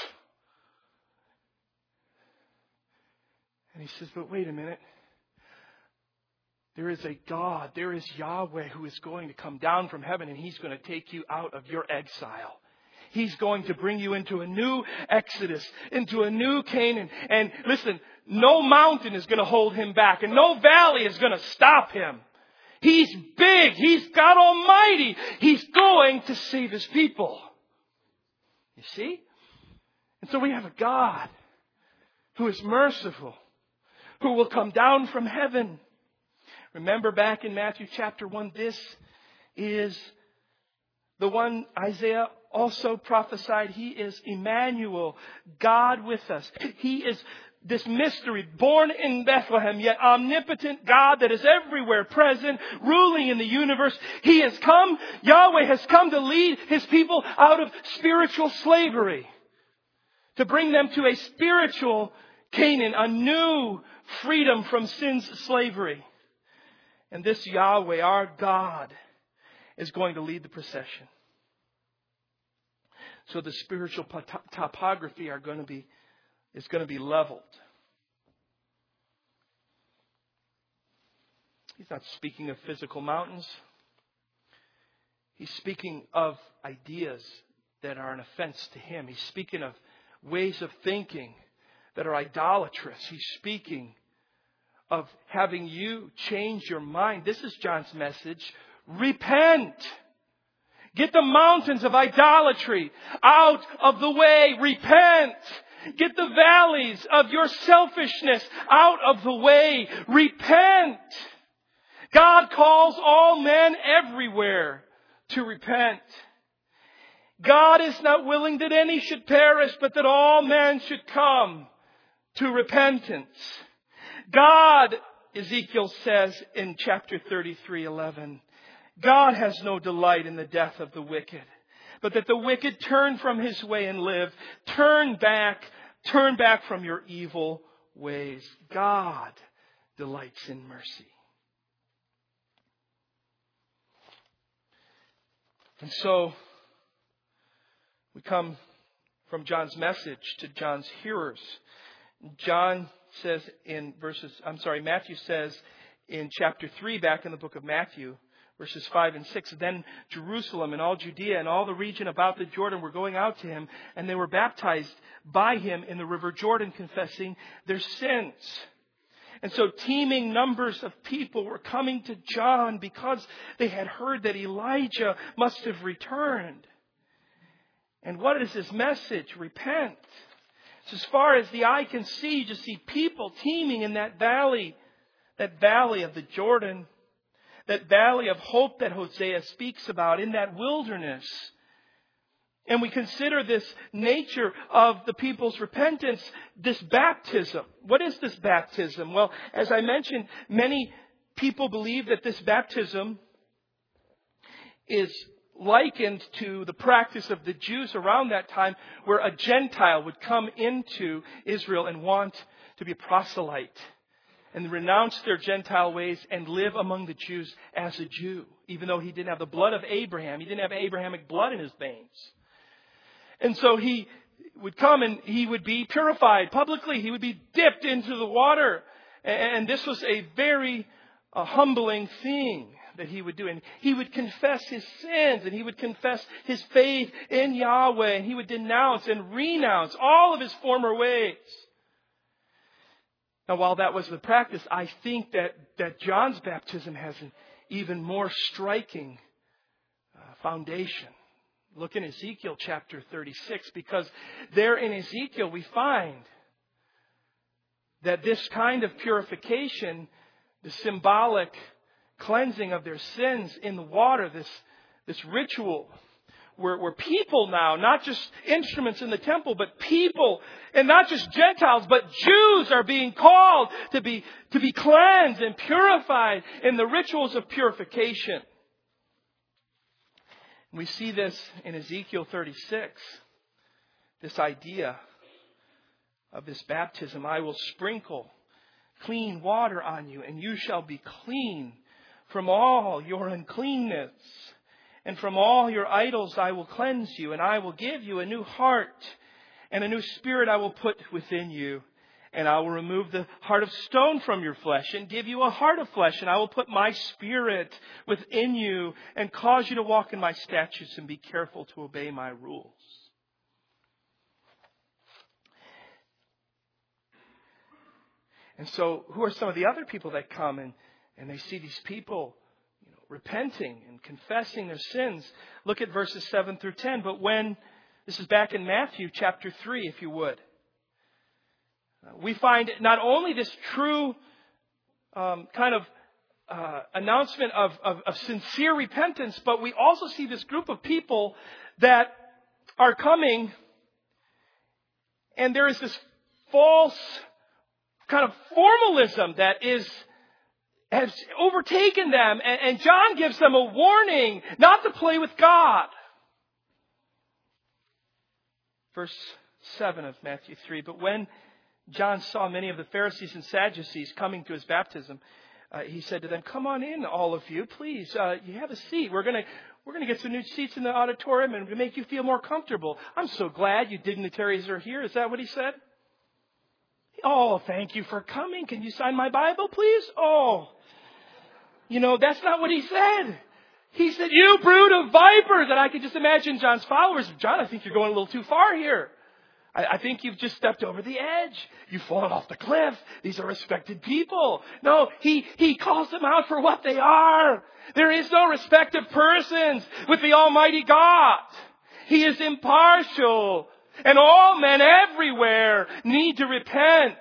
And he says, but wait a minute. There is a God, there is Yahweh who is going to come down from heaven, and He's going to take you out of your exile. He's going to bring you into a new Exodus, into a new Canaan. And listen, no mountain is going to hold Him back, and no valley is going to stop Him. He's big. He's God Almighty. He's going to save His people. You see? And so we have a God who is merciful, who will come down from heaven. Remember back in Matthew chapter one, this is the one Isaiah also prophesied. He is Emmanuel, God with us. He is this mystery, born in Bethlehem, yet omnipotent God that is everywhere present, ruling in the universe. He has come, Yahweh has come to lead His people out of spiritual slavery, to bring them to a spiritual Canaan, a new freedom from sin's slavery. And this Yahweh, our God, is going to lead the procession. So the spiritual topography are going to be, is going to be leveled. He's not speaking of physical mountains. He's speaking of ideas that are an offense to Him. He's speaking of ways of thinking that are idolatrous. He's speaking of having you change your mind. This is John's message. Repent. Get the mountains of idolatry out of the way. Repent. Get the valleys of your selfishness out of the way. Repent. God calls all men everywhere to repent. God is not willing that any should perish, but that all men should come to repentance. God, Ezekiel says in chapter thirty-three eleven, God has no delight in the death of the wicked, but that the wicked turn from his way and live. Turn back, turn back from your evil ways. God delights in mercy. And so we come from John's message to John's hearers. John says in verses, I'm sorry, Matthew says in chapter three, back in the book of Matthew, verses five and six, then Jerusalem and all Judea and all the region about the Jordan were going out to Him, and they were baptized by Him in the river Jordan, confessing their sins. And so teeming numbers of people were coming to John because they had heard that Elijah must have returned. And what is his message? Repent. So as far as the eye can see, you just see people teeming in that valley, that valley of the Jordan, that valley of hope that Hosea speaks about, in that wilderness. And we consider this nature of the people's repentance, this baptism. What is this baptism? Well, as I mentioned, many people believe that this baptism is likened to the practice of the Jews around that time, where a Gentile would come into Israel and want to be a proselyte and renounce their Gentile ways and live among the Jews as a Jew. Even though he didn't have the blood of Abraham, he didn't have Abrahamic blood in his veins. And so he would come and he would be purified publicly. He would be dipped into the water. And this was a very uh, humbling thing that he would do. And he would confess his sins, and he would confess his faith in Yahweh, and he would denounce and renounce all of his former ways. Now, while that was the practice, I think that, that John's baptism has an even more striking uh, foundation. Look in Ezekiel chapter thirty-six, because there in Ezekiel we find that this kind of purification, the symbolic cleansing of their sins in the water, this, this ritual, where, where people now, not just instruments in the temple, but people, and not just Gentiles, but Jews are being called to be, to be cleansed and purified in the rituals of purification. We see this in Ezekiel thirty-six, this idea of this baptism. I will sprinkle clean water on you, and you shall be clean from all your uncleanness. And from all your idols I will cleanse you, and I will give you a new heart, and a new spirit I will put within you. And I will remove the heart of stone from your flesh and give you a heart of flesh. And I will put my spirit within you and cause you to walk in my statutes and be careful to obey my rules. And so who are some of the other people that come and, and they see these people, you know, repenting and confessing their sins? Look at verses seven through ten. But when, this is back in Matthew chapter three, if you would. We find not only this true um, kind of uh, announcement of, of, of sincere repentance, but we also see this group of people that are coming, and there is this false kind of formalism that is has overtaken them, and, and John gives them a warning not to play with God. Verse seven of Matthew three. But when John saw many of the Pharisees and Sadducees coming to his baptism, uh, he said to them, "Come on in, all of you, please. Uh, you have a seat. We're gonna we're gonna get some new seats in the auditorium and to make you feel more comfortable. I'm so glad you dignitaries are here." Is that what he said? "Oh, thank you for coming. Can you sign my Bible, please?" Oh, you know, that's not what he said. He said, "You brood of vipers." And I could just imagine John's followers. "John, I think you're going a little too far here. I think you've just stepped over the edge. You've fallen off the cliff. These are respected people." No, he, he calls them out for what they are. There is no respect of persons with the Almighty God. He is impartial. And all men everywhere need to repent.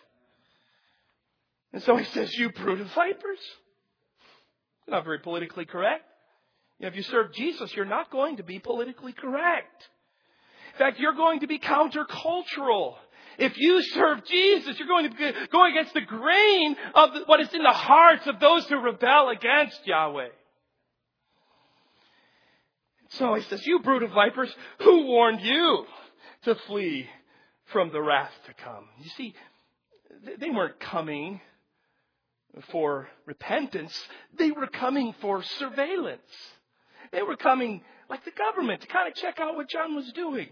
And so he says, "You brood of vipers." Not very politically correct. You know, if you serve Jesus, you're not going to be politically correct. In fact, you're going to be countercultural. If you serve Jesus, you're going to go against the grain of what is in the hearts of those who rebel against Yahweh. So he says, "You brood of vipers, who warned you to flee from the wrath to come?" You see, they weren't coming for repentance. They were coming for surveillance. They were coming like the government to kind of check out what John was doing.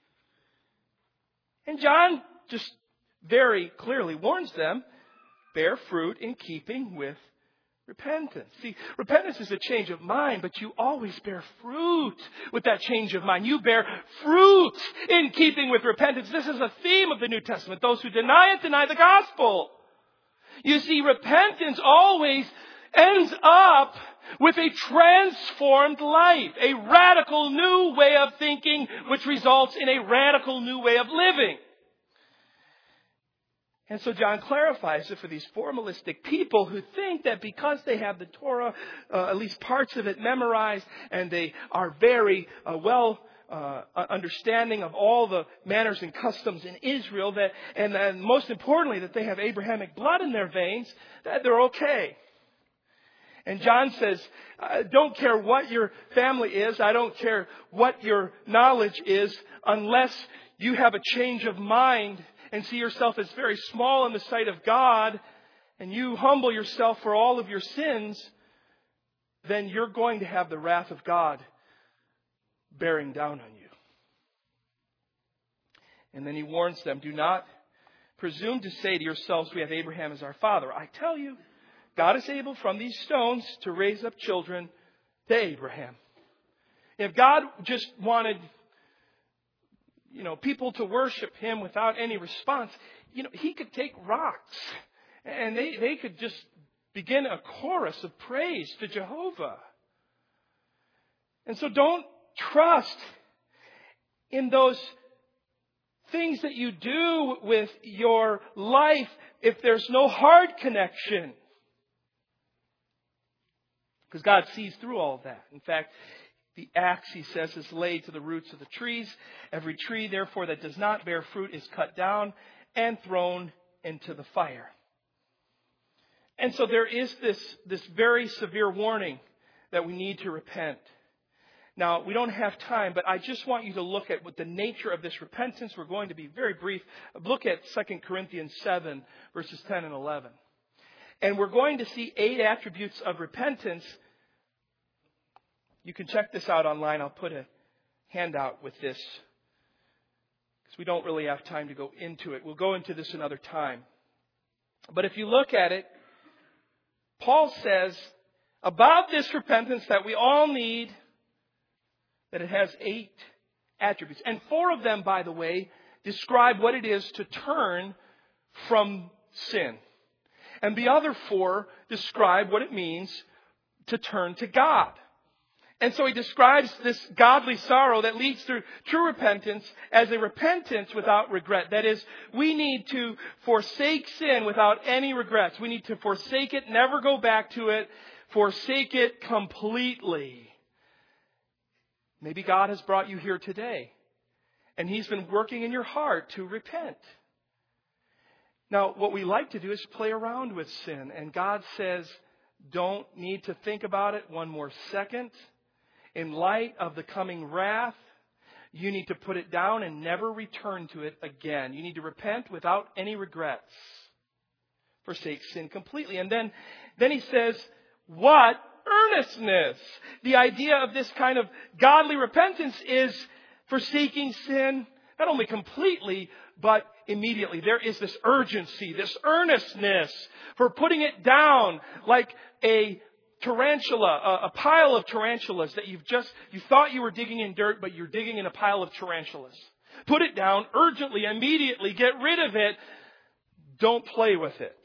And John just very clearly warns them, bear fruit in keeping with repentance. See, repentance is a change of mind, but you always bear fruit with that change of mind. You bear fruit in keeping with repentance. This is a theme of the New Testament. Those who deny it, deny the gospel. You see, repentance always ends up with a transformed life, a radical new way of thinking, which results in a radical new way of living. And so John clarifies it for these formalistic people who think that because they have the Torah, uh, at least parts of it memorized, and they are very uh, well uh, understanding of all the manners and customs in Israel, that, and, and most importantly, that they have Abrahamic blood in their veins, that they're okay. And John says, I don't care what your family is. I don't care what your knowledge is, unless you have a change of mind and see yourself as very small in the sight of God, and you humble yourself for all of your sins, then you're going to have the wrath of God bearing down on you. And then he warns them, do not presume to say to yourselves, we have Abraham as our father. I tell you, God is able from these stones to raise up children to Abraham. If God just wanted, you know, people to worship him without any response, you know, he could take rocks and they, they could just begin a chorus of praise to Jehovah. And so don't trust in those things that you do with your life if there's no heart connection. Because God sees through all of that. In fact, the axe, he says, is laid to the roots of the trees. Every tree, therefore, that does not bear fruit is cut down and thrown into the fire. And so there is this, this very severe warning that we need to repent. Now, we don't have time, but I just want you to look at what the nature of this repentance. We're going to be very brief. Look at Second Corinthians seven, verses ten and eleven. And we're going to see eight attributes of repentance. You can check this out online. I'll put a handout with this, because we don't really have time to go into it. We'll go into this another time. But if you look at it, Paul says about this repentance that we all need, that it has eight attributes. And four of them, by the way, describe what it is to turn from sin. And the other four describe what it means to turn to God. And so he describes this godly sorrow that leads to true repentance as a repentance without regret. That is, we need to forsake sin without any regrets. We need to forsake it, never go back to it, forsake it completely. Maybe God has brought you here today, and He's been working in your heart to repent. Now, what we like to do is play around with sin, and God says, don't need to think about it one more second. In light of the coming wrath, you need to put it down and never return to it again. You need to repent without any regrets. Forsake sin completely. And then, then he says, what earnestness? The idea of this kind of godly repentance is forsaking sin, not only completely, but immediately. There is this urgency, this earnestness for putting it down like a tarantula, a, a pile of tarantulas that you've just, you thought you were digging in dirt, but you're digging in a pile of tarantulas. Put it down urgently, immediately, get rid of it. Don't play with it.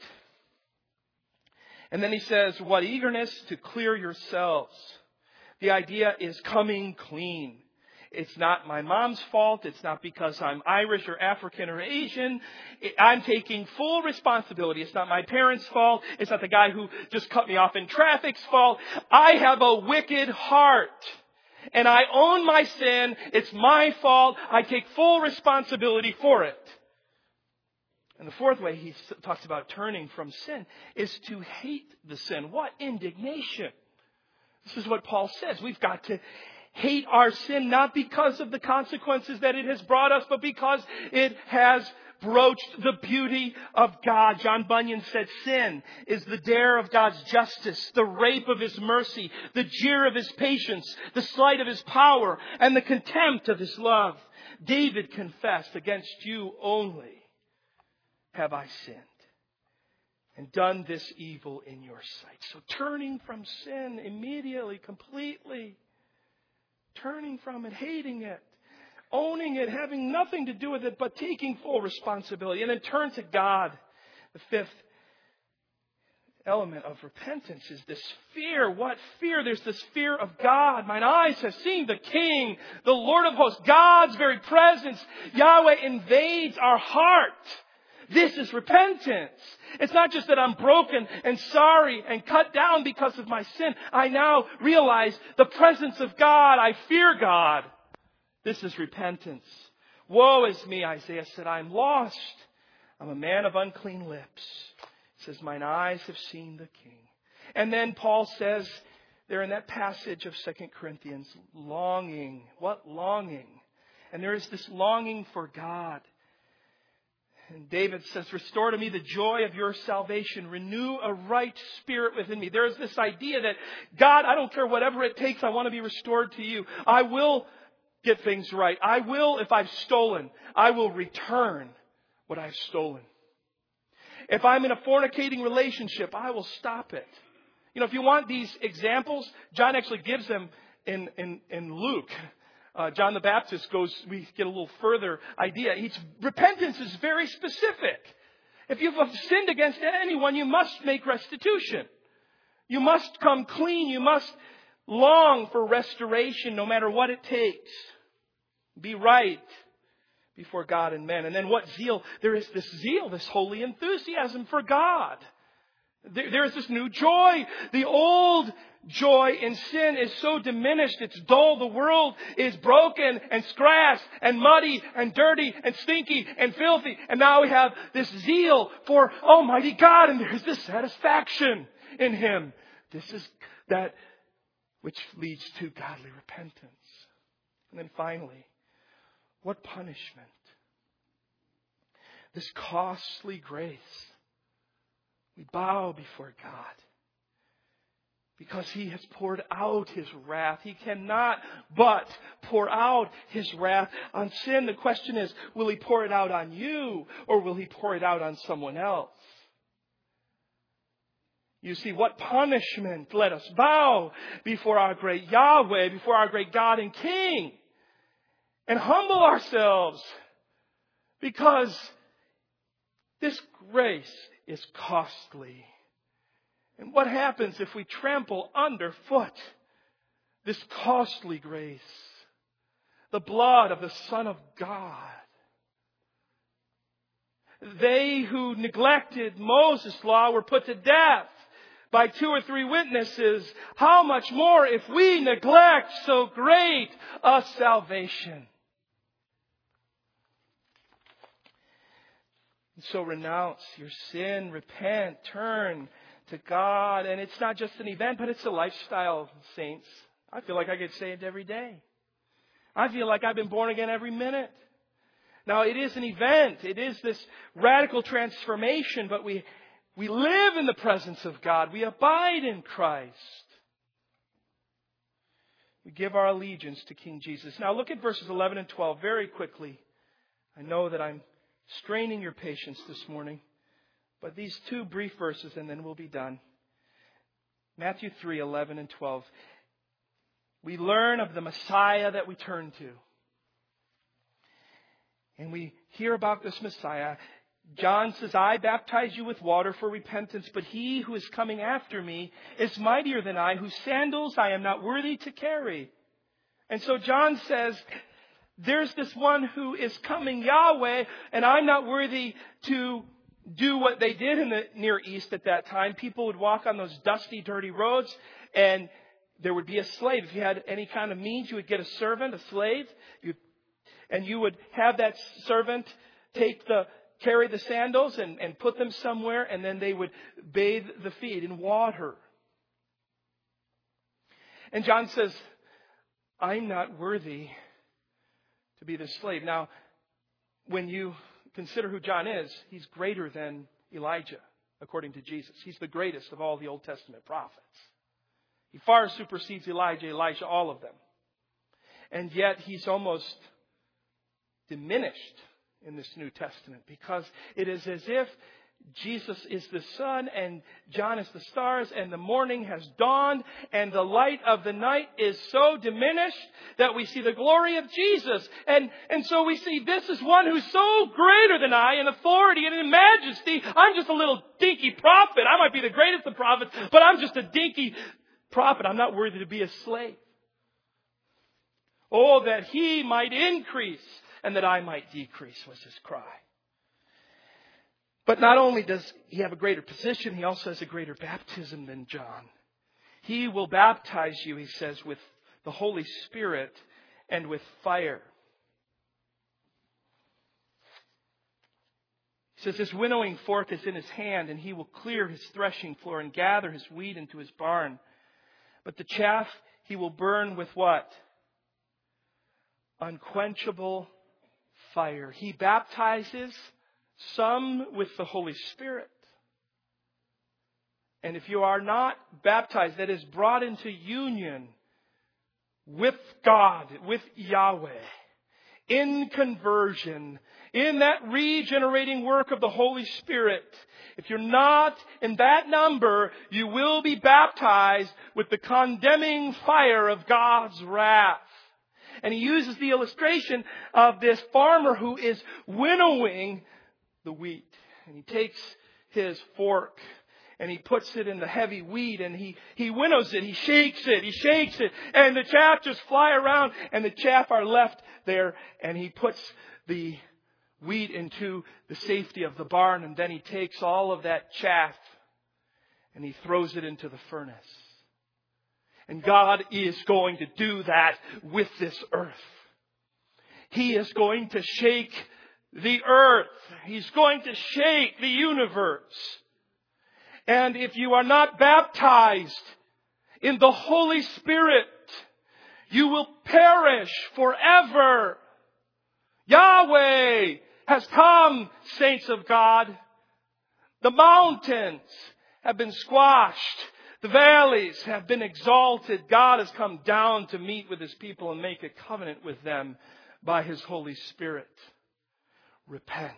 And then he says, what eagerness to clear yourselves. The idea is coming clean. It's not my mom's fault. It's not because I'm Irish or African or Asian. I'm taking full responsibility. It's not my parents' fault. It's not the guy who just cut me off in traffic's fault. I have a wicked heart. And I own my sin. It's my fault. I take full responsibility for it. And the fourth way he talks about turning from sin is to hate the sin. What indignation. This is what Paul says. We've got to hate our sin, not because of the consequences that it has brought us, but because it has broached the beauty of God. John Bunyan said, sin is the dare of God's justice, the rape of His mercy, the jeer of His patience, the slight of His power, and the contempt of His love. David confessed, against you only have I sinned and done this evil in your sight. So turning from sin immediately, completely, turning from it, hating it, owning it, having nothing to do with it, but taking full responsibility. And then turn to God. The fifth element of repentance is this fear. What fear? There's this fear of God. Mine eyes have seen the King, the Lord of hosts, God's very presence. Yahweh invades our heart. This is repentance. It's not just that I'm broken and sorry and cut down because of my sin. I now realize the presence of God. I fear God. This is repentance. Woe is me, Isaiah said, I am lost. I'm a man of unclean lips. He says, mine eyes have seen the King. And then Paul says there in that passage of Second Corinthians, longing. What longing? And there is this longing for God. And David says, restore to me the joy of your salvation. Renew a right spirit within me. There is this idea that, God, I don't care whatever it takes. I want to be restored to you. I will get things right. I will, if I've stolen, I will return what I've stolen. If I'm in a fornicating relationship, I will stop it. You know, if you want these examples, John actually gives them in, in, in Luke. Uh, John the Baptist goes, we get a little further idea. Each repentance is very specific. If you've sinned against anyone, you must make restitution. You must come clean. You must long for restoration no matter what it takes. Be right before God and men. And then what zeal? There is this zeal, this holy enthusiasm for God. There, there is this new joy. The old joy in sin is so diminished. It's dull. The world is broken and scratched and muddy and dirty and stinky and filthy. And now we have this zeal for Almighty God. And there's this satisfaction in Him. This is that which leads to godly repentance. And then finally, what punishment? This costly grace. We bow before God because He has poured out His wrath. He cannot but pour out His wrath on sin. The question is, will He pour it out on you or will He pour it out on someone else? You see, what punishment? Let us bow before our great Yahweh, before our great God and King, and humble ourselves, because this grace is costly. And what happens if we trample underfoot this costly grace? The blood of the Son of God. They who neglected Moses' law were put to death by two or three witnesses. How much more if we neglect so great a salvation? And so renounce your sin, repent, turn to God. And it's not just an event, but it's a lifestyle, saints. I feel like I get saved every day. I feel like I've been born again every minute. Now, it is an event. It is this radical transformation, but we, we live in the presence of God. We abide in Christ. We give our allegiance to King Jesus. Now, look at verses eleven and twelve very quickly. I know that I'm straining your patience this morning, but these two brief verses and then we'll be done. Matthew three, eleven and twelve. We learn of the Messiah that we turn to. And we hear about this Messiah. John says, I baptize you with water for repentance, but He who is coming after me is mightier than I, whose sandals I am not worthy to carry. And so John says, there's this one who is coming, Yahweh, and I'm not worthy to do what they did in the Near East at that time. People would walk on those dusty, dirty roads, and there would be a slave. If you had any kind of means, you would get a servant, a slave, you, and you would have that servant take the carry the sandals and, and put them somewhere, and then they would bathe the feet in water. And John says, I'm not worthy to be the slave. Now, when you consider who John is, he's greater than Elijah, according to Jesus. He's the greatest of all the Old Testament prophets. He far supersedes Elijah, Elisha, all of them. And yet he's almost diminished in this New Testament, because it is as if Jesus is the sun and John is the stars, and the morning has dawned and the light of the night is so diminished that we see the glory of Jesus. And, and so we see this is one who's so greater than I in authority and in majesty. I'm just a little dinky prophet. I might be the greatest of prophets, but I'm just a dinky prophet. I'm not worthy to be a slave. Oh, that He might increase and that I might decrease, was his cry. But not only does he have a greater position, he also has a greater baptism than John. He will baptize you, he says, with the Holy Spirit and with fire. He says his winnowing fork is in his hand, and he will clear his threshing floor and gather his wheat into his barn. But the chaff he will burn with what? Unquenchable fire. He baptizes some with the Holy Spirit. And if you are not baptized, that is brought into union with God, with Yahweh, in conversion, in that regenerating work of the Holy Spirit. If you're not in that number, you will be baptized with the condemning fire of God's wrath. And he uses the illustration of this farmer who is winnowing the wheat. And he takes his fork and he puts it in the heavy wheat and he, he winnows it, he shakes it, he shakes it, and the chaff just fly around and the chaff are left there, and he puts the wheat into the safety of the barn, and then he takes all of that chaff and he throws it into the furnace. And God is going to do that with this earth. He is going to shake the earth. He's going to shake the universe. And if you are not baptized in the Holy Spirit, you will perish forever. Yahweh has come, saints of God. The mountains have been squashed. The valleys have been exalted. God has come down to meet with His people and make a covenant with them by His Holy Spirit. Repent.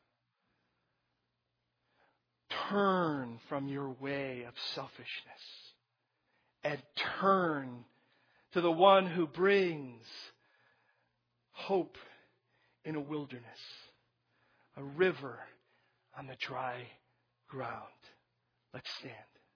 Turn from your way of selfishness and turn to the one who brings hope in a wilderness, a river on the dry ground. Let's stand.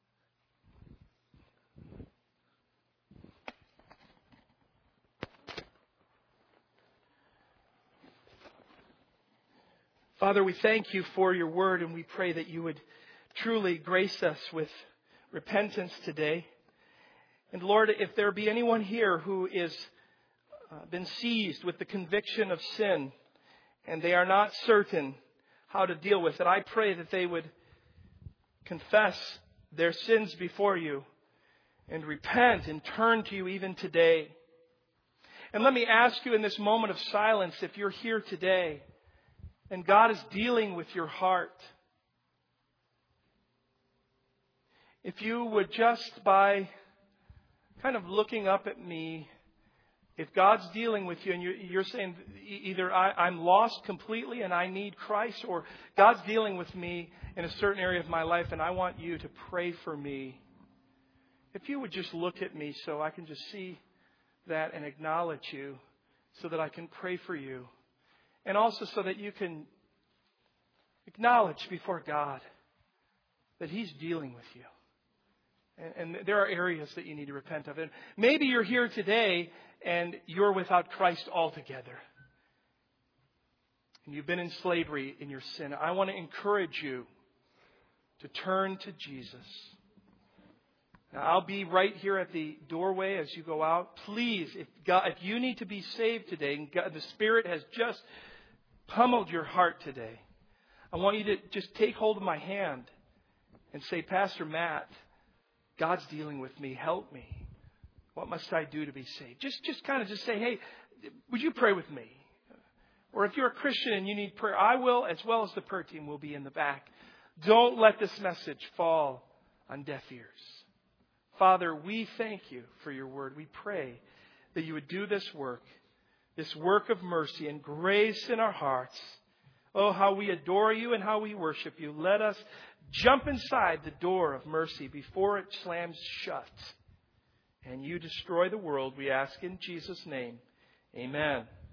Father, we thank You for Your word, and we pray that You would truly grace us with repentance today. And Lord, if there be anyone here who is uh, been seized with the conviction of sin and they are not certain how to deal with it, I pray that they would confess their sins before You and repent and turn to You even today. And let me ask you in this moment of silence, if you're here today and God is dealing with your heart, if you would just by kind of looking up at me, if God's dealing with you and you're, you're saying either I, I'm lost completely and I need Christ, or God's dealing with me in a certain area of my life and I want you to pray for me. If you would just look at me so I can just see that and acknowledge you so that I can pray for you. And also so that you can acknowledge before God that He's dealing with you. And, and there are areas that you need to repent of. And maybe you're here today and you're without Christ altogether. And you've been in slavery in your sin. I want to encourage you to turn to Jesus. Now, I'll be right here at the doorway as you go out. Please, if God, if you need to be saved today, and God, the Spirit has just pummeled your heart today, I want you to just take hold of my hand and say, Pastor Matt, God's dealing with me. Help me. What must I do to be saved? Just, just kind of just say, hey, would you pray with me? Or if you're a Christian and you need prayer, I will, as well as the prayer team will be in the back. Don't let this message fall on deaf ears. Father, we thank You for Your word. We pray that You would do this work, this work of mercy and grace in our hearts. Oh, how we adore You and how we worship You. Let us jump inside the door of mercy before it slams shut. And You destroy the world, we ask in Jesus' name. Amen.